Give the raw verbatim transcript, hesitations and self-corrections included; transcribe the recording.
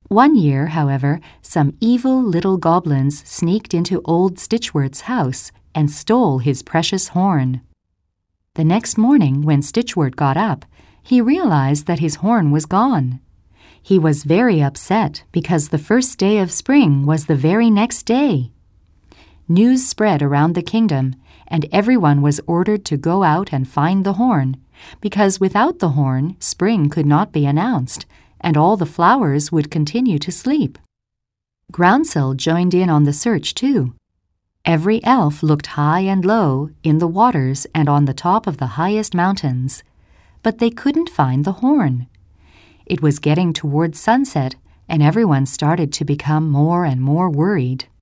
One year, however, some evil little goblins sneaked into old Stitchword's house and stole his precious horn. The next morning, when Stitchword got up, he realized that his horn was gone. He was very upset because the first day of spring was the very next day. News spread around the kingdom, and everyone was ordered to go out and find the horn, because without the horn, spring could not be announced, and all the flowers would continue to sleep. Groundsel joined in on the search too. Every elf looked high and low, in the waters and on the top of the highest mountains, but they couldn't find the horn. It was getting towards sunset, and everyone started to become more and more worried.